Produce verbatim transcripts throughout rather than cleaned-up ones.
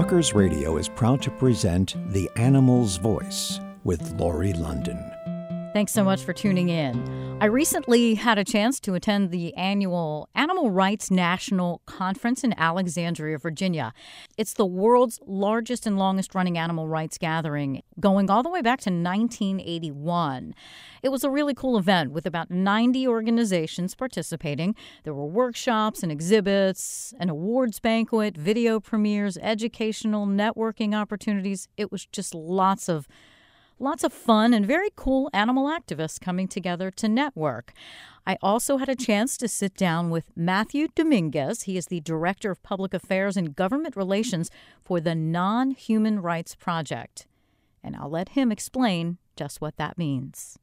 Talkers Radio is proud to present The Animal's Voice with Lori London. Thanks so much for tuning in. I recently had a chance to attend the annual Animal Rights National Conference in Alexandria, Virginia. It's the world's largest and longest-running animal rights gathering, going all the way back to nineteen eighty-one. It was a really cool event with about ninety organizations participating. There were workshops and exhibits, an awards banquet, video premieres, educational, networking opportunities. It was just lots of Lots of fun and very cool animal activists coming together to network. I also had a chance to sit down with Matthew Dominguez. He is the Director of Public Affairs and Government Relations for the Non-Human Rights Project. And I'll let him explain just what that means.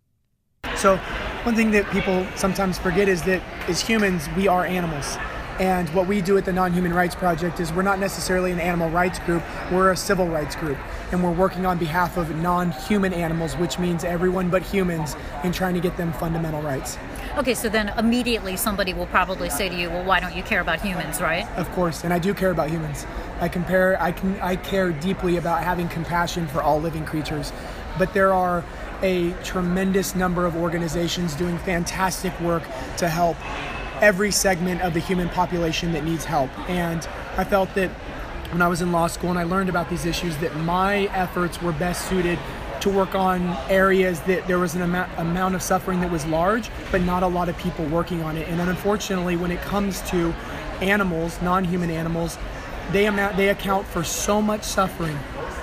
So one thing that people sometimes forget is that as humans, we are animals. And what we do at the Non-Human Rights Project is we're not necessarily an animal rights group, we're a civil rights group. And we're working on behalf of non-human animals, which means everyone but humans, in trying to get them fundamental rights. Okay, so then immediately somebody will probably say to you, well, why don't you care about humans, right? Of course, and I do care about humans. I compare, I can, I care deeply about having compassion for all living creatures. But there are a tremendous number of organizations doing fantastic work to help every segment of the human population that needs help. And I felt that when I was in law school and I learned about these issues, that my efforts were best suited to work on areas that there was an amount, amount of suffering that was large, but not a lot of people working on it. And unfortunately, when it comes to animals, non-human animals, they amount, they account for so much suffering,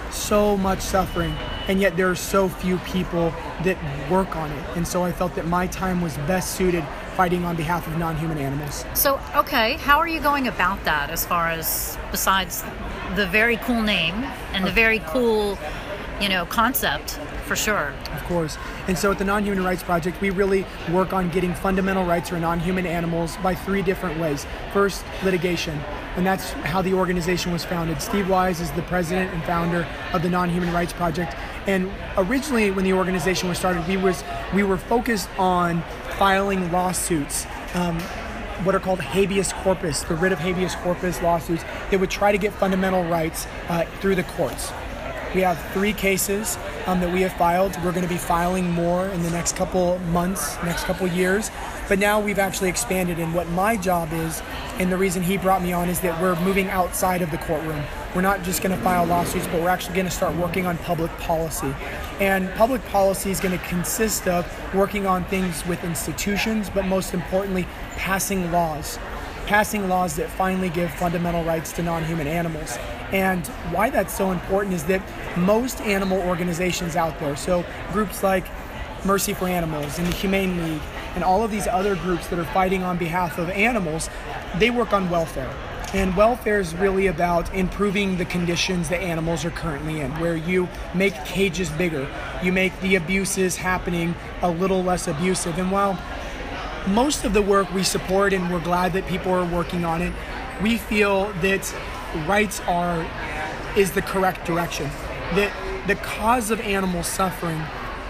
so much suffering, and yet there are so few people that work on it. And so I felt that my time was best suited fighting on behalf of non-human animals. So, okay, how are you going about that as far as, besides the very cool name and the very cool, you know, concept, for sure? Of course. And so at the Non-Human Rights Project, we really work on getting fundamental rights for non-human animals by three different ways. First, litigation. And that's how the organization was founded. Steve Wise is the president and founder of the Non-Human Rights Project. And originally, when the organization was started, we was we were focused on filing lawsuits, um, what are called habeas corpus, the writ of habeas corpus lawsuits that would try to get fundamental rights uh, through the courts. We have three cases um, that we have filed. We're going to be filing more in the next couple months, next couple years. But now we've actually expanded, and what my job is, and the reason he brought me on, is that we're moving outside of the courtroom. We're not just going to file lawsuits, but we're actually going to start working on public policy. And public policy is going to consist of working on things with institutions, but most importantly, passing laws. Passing laws that finally give fundamental rights to non-human animals. And why that's so important is that most animal organizations out there, so groups like Mercy for Animals and the Humane League and all of these other groups that are fighting on behalf of animals, they work on welfare. And welfare is really about improving the conditions that animals are currently in, where you make cages bigger, you make the abuses happening a little less abusive. And while most of the work we support, and we're glad that people are working on it, we feel that rights are is the correct direction. That the cause of animal suffering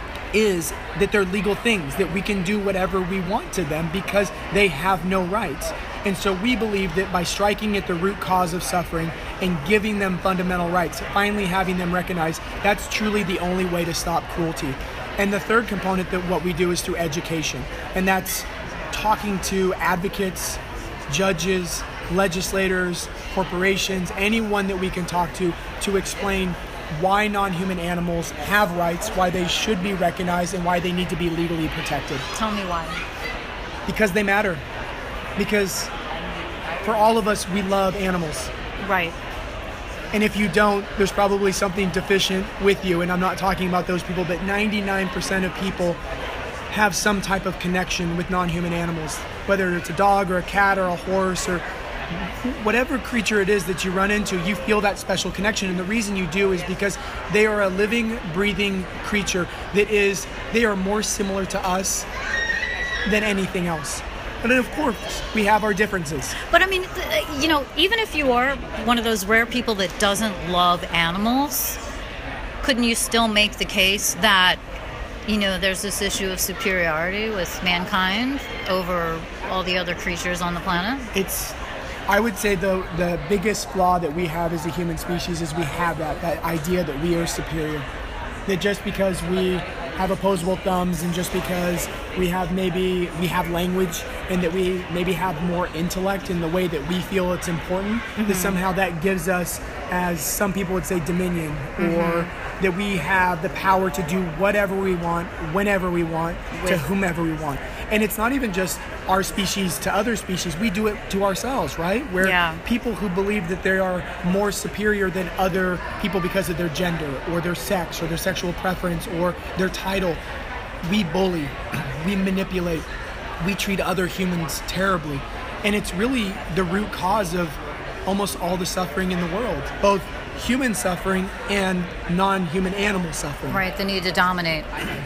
is that they're legal things, that we can do whatever we want to them because they have no rights. And so we believe that by striking at the root cause of suffering and giving them fundamental rights, finally having them recognized, that's truly the only way to stop cruelty. And the third component that what we do is through education. And that's talking to advocates, judges, legislators, corporations, anyone that we can talk to to explain why non-human animals have rights, why they should be recognized, and why they need to be legally protected. Tell me why. Because they matter. Because for all of us, we love animals. Right. And if you don't, there's probably something deficient with you. And I'm not talking about those people, but ninety-nine percent of people have some type of connection with non-human animals, whether it's a dog or a cat or a horse or whatever creature it is that you run into, you feel that special connection. And the reason you do is because they are a living, breathing creature that is, they are more similar to us than anything else. But then, of course, we have our differences. But I mean, you know, even if you are one of those rare people that doesn't love animals, couldn't you still make the case that, you know, there's this issue of superiority with mankind over all the other creatures on the planet? It's I would say the the biggest flaw that we have as a human species is we have that, that idea that we are superior. That just because we have opposable thumbs and just because we have maybe we have language and that we maybe have more intellect in the way that we feel it's important, mm-hmm. that somehow that gives us, as some people would say, dominion, mm-hmm. or that we have the power to do whatever we want, whenever we want, With. to whomever we want. And it's not even just our species to other species. We do it to ourselves, right? Where yeah. people who believe that they are more superior than other people because of their gender or their sex or their sexual preference or their title, we bully, we manipulate, we treat other humans terribly. And it's really the root cause of almost all the suffering in the world, both human suffering and non-human animal suffering. Right, the need to dominate.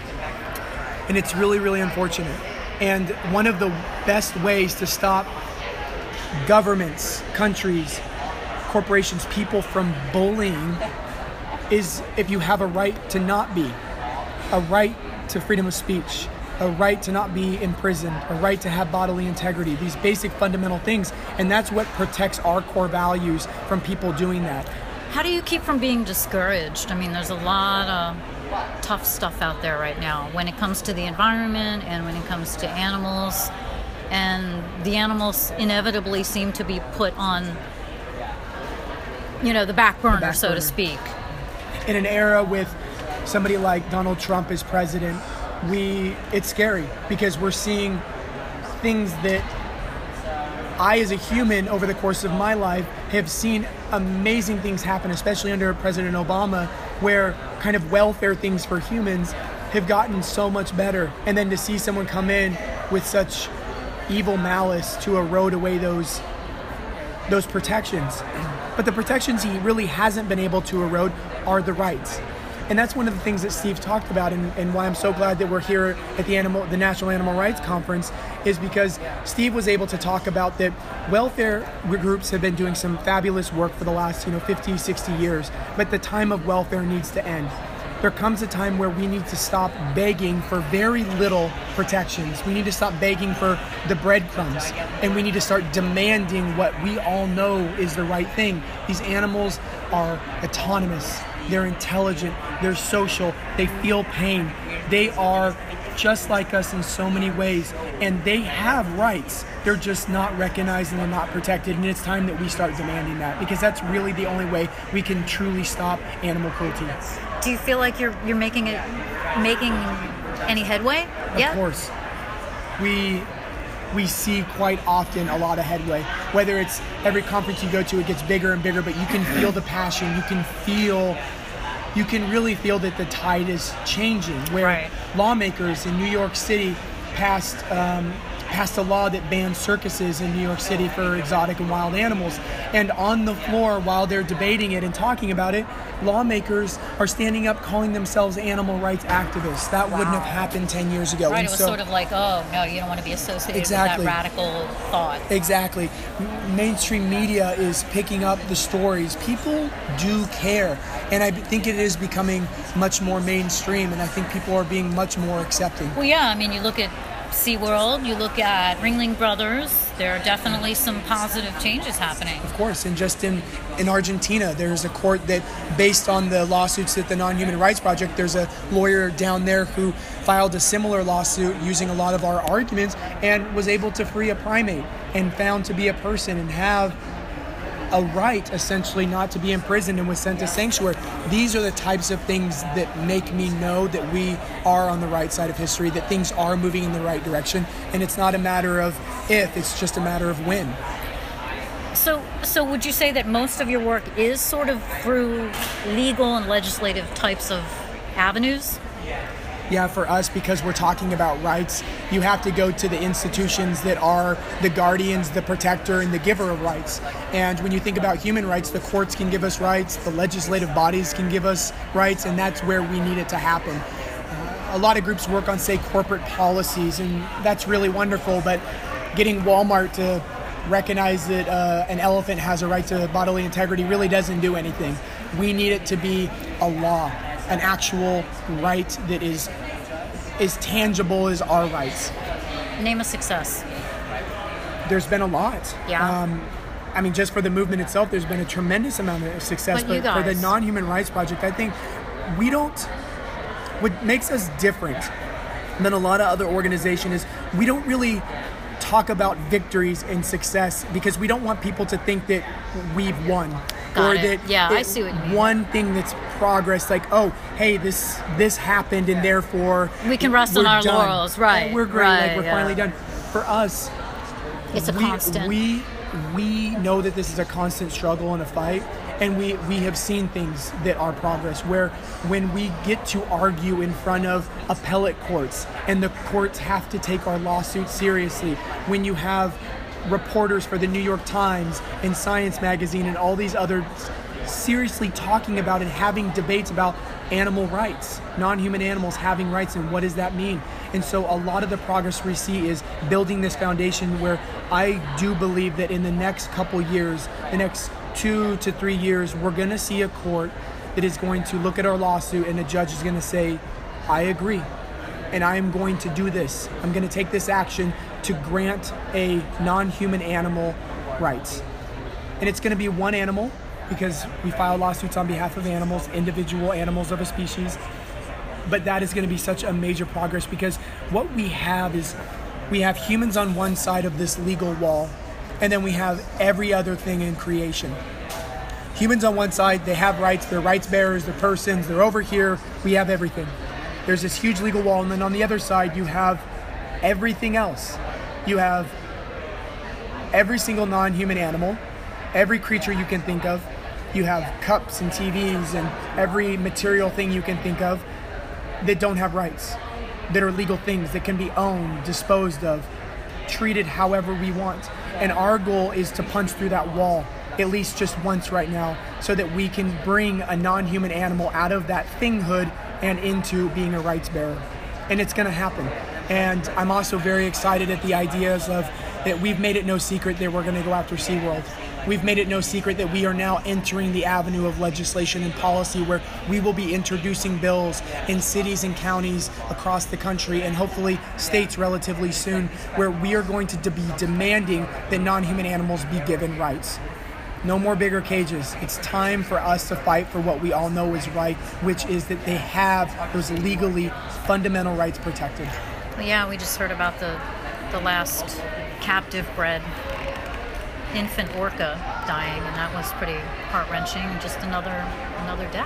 And it's really, really unfortunate. And one of the best ways to stop governments, countries, corporations, people from bullying is if you have a right to not be, a right to freedom of speech, a right to not be imprisoned, a right to have bodily integrity, these basic fundamental things. And that's what protects our core values from people doing that. How do you keep from being discouraged? I mean, there's a lot of tough stuff out there right now when it comes to the environment and when it comes to animals. And the animals inevitably seem to be put on, you know, the back burner, the back so burner. to speak. In an era with somebody like Donald Trump as president, we it's scary because we're seeing things that I, as a human, over the course of my life, have seen amazing things happen, especially under President Obama, where kind of welfare things for humans have gotten so much better. And then to see someone come in with such evil malice to erode away those those protections. But the protections he really hasn't been able to erode are the rights. And that's one of the things that Steve talked about, and, and why I'm so glad that we're here at the animal, the National Animal Rights Conference, is because Steve was able to talk about that welfare groups have been doing some fabulous work for the last, you know, fifty, sixty years, but the time of welfare needs to end. There comes a time where we need to stop begging for very little protections. We need to stop begging for the breadcrumbs, and we need to start demanding what we all know is the right thing. These animals are autonomous. They're intelligent, they're social, they feel pain. They are just like us in so many ways, and they have rights. They're just not recognized and they're not protected, and it's time that we start demanding that, because that's really the only way we can truly stop animal cruelty. Do you feel like you're you're making it making any headway? Of yeah? course. We we see quite often a lot of headway. Whether it's every conference you go to, it gets bigger and bigger, but you can feel the passion. You can feel, you can really feel that the tide is changing. Where right. lawmakers in New York City passed um, passed a law that bans circuses in New York City for exotic and wild animals. And on the floor, while they're debating it and talking about it, lawmakers are standing up calling themselves animal rights activists. That wow. wouldn't have happened ten years ago. Right, and it was so, sort of like, oh, no, you don't want to be associated exactly. with that radical thought. Exactly. Mainstream media is picking up the stories. People do care. And I think it is becoming much more mainstream, and I think people are being much more accepting. Well, yeah, I mean, you look at SeaWorld, you look at Ringling Brothers, there are definitely some positive changes happening. Of course, and just in, in Argentina, there's a court that, based on the lawsuits at the Non-Human Rights Project, there's a lawyer down there who filed a similar lawsuit using a lot of our arguments and was able to free a primate and found to be a person and have a right, essentially, not to be imprisoned and was sent to sanctuary. These are the types of things that make me know that we are on the right side of history, that things are moving in the right direction, and it's not a matter of if, it's just a matter of when. So, so would you say that most of your work is sort of through legal and legislative types of avenues? Yeah, for us, because we're talking about rights, you have to go to the institutions that are the guardians, the protector, and the giver of rights. And when you think about human rights, the courts can give us rights, the legislative bodies can give us rights, and that's where we need it to happen. Uh, a lot of groups work on, say, corporate policies, and that's really wonderful, but getting Walmart to recognize that uh, an elephant has a right to bodily integrity really doesn't do anything. We need it to be a law, an actual right that is as tangible as our rights. Name a success. There's been a lot. Yeah. Um, I mean, just for the movement itself, there's been a tremendous amount of success. But you But for the guys- Non-Human Rights Project, I think we don't, what makes us different than a lot of other organizations is we don't really talk about victories and success because we don't want people to think that we've won. Got or it. that, Yeah, that I see what you mean. one thing that's progress, like, oh, hey, this this happened and therefore We can rest on we're our done. laurels, right, Oh, we're great, right, like we're yeah. finally done. For us, It's a we, constant. We we know that this is a constant struggle and a fight, and we, we have seen things that are progress where when we get to argue in front of appellate courts and the courts have to take our lawsuits seriously, when you have reporters for the New York Times and Science Magazine and all these other seriously talking about and having debates about animal rights, non-human animals having rights, and what does that mean? And so a lot of the progress we see is building this foundation where I do believe that in the next couple years, the next two to three years, we're going to see a court that is going to look at our lawsuit and a judge is going to say, I agree, and I am going to do this. I'm going to take this action to grant a non-human animal rights. And it's going to be one animal, because we file lawsuits on behalf of animals, individual animals of a species. But that is going to be such a major progress because what we have is we have humans on one side of this legal wall, and then we have every other thing in creation. Humans on one side, they have rights, they're rights bearers, they're persons, they're over here, we have everything. There's this huge legal wall, and then on the other side, you have everything else. You have every single non-human animal, every creature you can think of. You have cups and T Vs and every material thing you can think of that don't have rights, that are legal things that can be owned, disposed of, treated however we want. And our goal is to punch through that wall at least just once right now so that we can bring a non-human animal out of that thinghood and into being a rights bearer. And it's going to happen. And I'm also very excited at the ideas of that we've made it no secret that we're going to go after SeaWorld. We've made it no secret that we are now entering the avenue of legislation and policy where we will be introducing bills in cities and counties across the country and hopefully states relatively soon where we are going to be demanding that non-human animals be given rights. No more bigger cages. It's time for us to fight for what we all know is right, which is that they have those legally fundamental rights protected. Well, yeah, we just heard about the the last captive bred infant orca dying, and that was pretty heart-wrenching. Just another another death.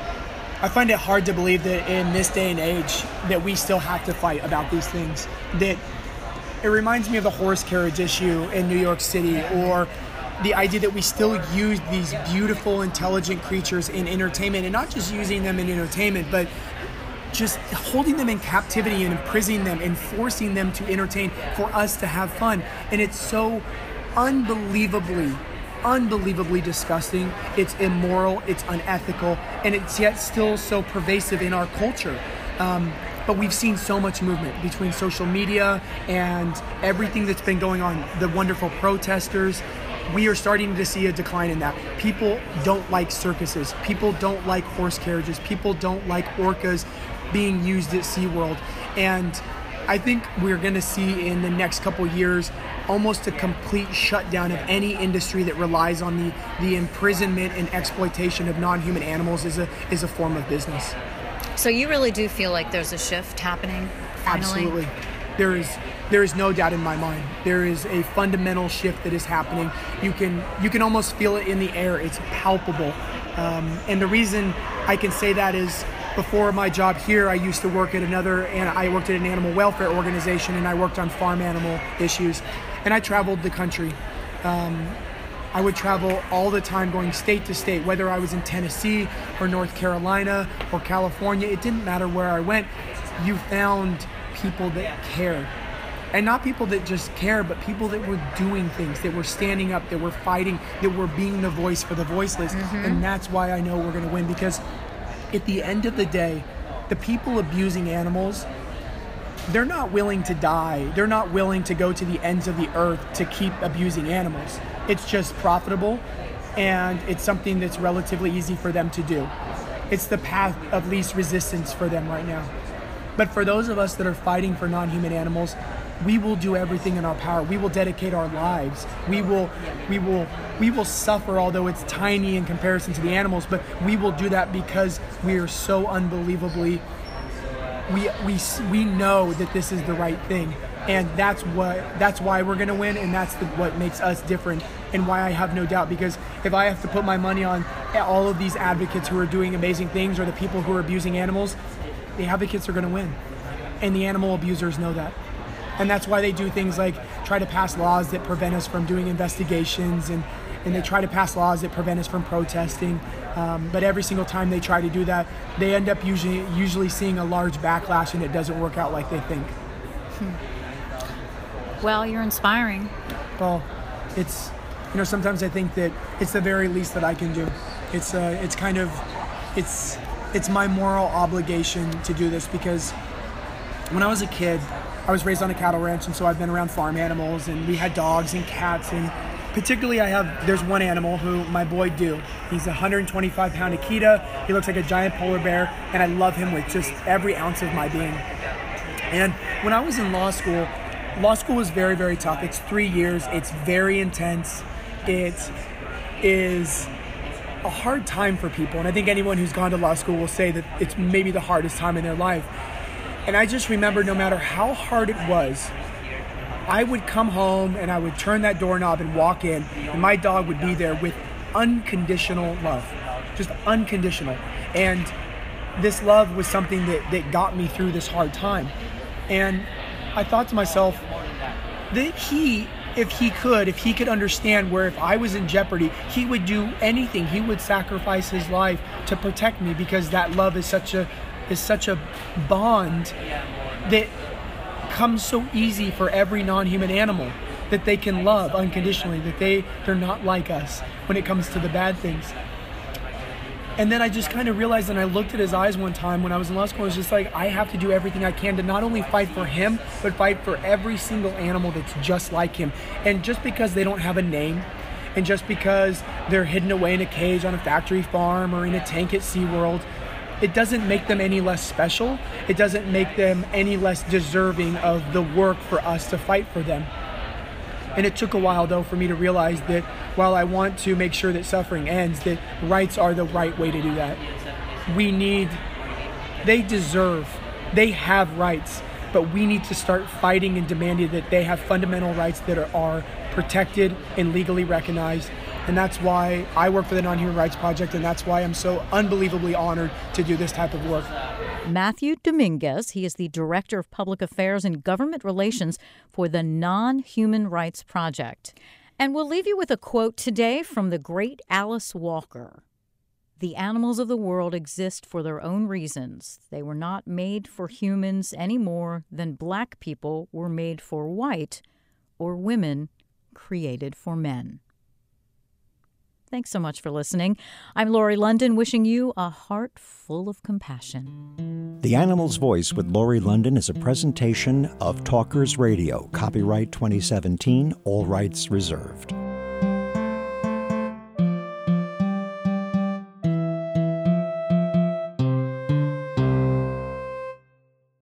I find it hard to believe that in this day and age that we still have to fight about these things. That it reminds me of the horse carriage issue in New York City, or the idea that we still use these beautiful, intelligent creatures in entertainment, and not just using them in entertainment, but just holding them in captivity and imprisoning them and forcing them to entertain for us to have fun. And it's so unbelievably, unbelievably disgusting. It's immoral, it's unethical, and it's yet still so pervasive in our culture. Um, but we've seen so much movement between social media and everything that's been going on, the wonderful protesters. We are starting to see a decline in that. People don't like circuses. People don't like horse carriages. People don't like orcas being used at SeaWorld. And I think we're going to see in the next couple years almost a complete shutdown of any industry that relies on the, the imprisonment and exploitation of non-human animals as a, as a form of business. So you really do feel like there's a shift happening finally? Absolutely. There is there is no doubt in my mind. There is a fundamental shift that is happening. You can you can almost feel it in the air. It's palpable. Um, and the reason I can say that is before my job here, I used to work at another, and I worked at an animal welfare organization, and I worked on farm animal issues. And I traveled the country. Um, I would travel all the time going state to state, whether I was in Tennessee or North Carolina or California. It didn't matter where I went. You found people that cared. And not people that just care, but people that were doing things, that were standing up, that were fighting, that were being the voice for the voiceless. Mm-hmm. And that's why I know we're going to win, because at the end of the day, the people abusing animals, they're not willing to die. They're not willing to go to the ends of the earth to keep abusing animals. It's just profitable, and it's something that's relatively easy for them to do. It's the path of least resistance for them right now. But for those of us that are fighting for non-human animals, we will do everything in our power. We will dedicate our lives. We will, we will, we will suffer, although it's tiny in comparison to the animals, but we will do that because we are so unbelievably, we, we, we know that this is the right thing. And that's what, that's why we're going to win, and that's the, what makes us different, and why I have no doubt. Because if I have to put my money on all of these advocates who are doing amazing things, or the people who are abusing animals, the advocates are going to win, and the animal abusers know that. And that's why they do things like try to pass laws that prevent us from doing investigations, and, and they try to pass laws that prevent us from protesting. Um, but every single time they try to do that, they end up usually usually seeing a large backlash, and it doesn't work out like they think. Hmm. Well, you're inspiring. Well, it's, you know, sometimes I think that it's the very least that I can do. It's uh, it's kind of, it's it's my moral obligation to do this, because when I was a kid, I was raised on a cattle ranch, and so I've been around farm animals, and we had dogs and cats, and particularly I have, there's one animal who, my boy Do. He's a one hundred twenty-five pound Akita. He looks like a giant polar bear, and I love him with just every ounce of my being. And when I was in law school, Law school was very, very tough. It's three years. It's very intense. It is a hard time for people. And I think anyone who's gone to law school will say that it's maybe the hardest time in their life. And I just remember, no matter how hard it was, I would come home and I would turn that doorknob and walk in, and my dog would be there with unconditional love. Just unconditional. And this love was something that, that got me through this hard time. And I thought to myself that he, if he could, if he could understand where if I was in jeopardy, he would do anything. He would sacrifice his life to protect me, because that love is such a is such a bond that comes so easy for every non-human animal, that they can love unconditionally, that they, they're not like us when it comes to the bad things. And then I just kind of realized, and I looked at his eyes one time when I was in law school, I was just like, I have to do everything I can to not only fight for him, but fight for every single animal that's just like him. And just because they don't have a name, and just because they're hidden away in a cage on a factory farm or in a tank at SeaWorld, it doesn't make them any less special. It doesn't make them any less deserving of the work for us to fight for them. And it took a while, though, for me to realize that while I want to make sure that suffering ends, that rights are the right way to do that. We need, they deserve, they have rights, but we need to start fighting and demanding that they have fundamental rights that are, are protected and legally recognized. And that's why I work for the Non-Human Rights Project, and that's why I'm so unbelievably honored to do this type of work. Matthew Dominguez, he is the Director of Public Affairs and Government Relations for the Non-Human Rights Project. And we'll leave you with a quote today from the great Alice Walker. "The animals of the world exist for their own reasons. They were not made for humans any more than black people were made for white, or women created for men." Thanks so much for listening. I'm Laurie London, wishing you a heart full of compassion. The Animal's Voice with Laurie London is a presentation of Talkers Radio. Copyright twenty seventeen, all rights reserved.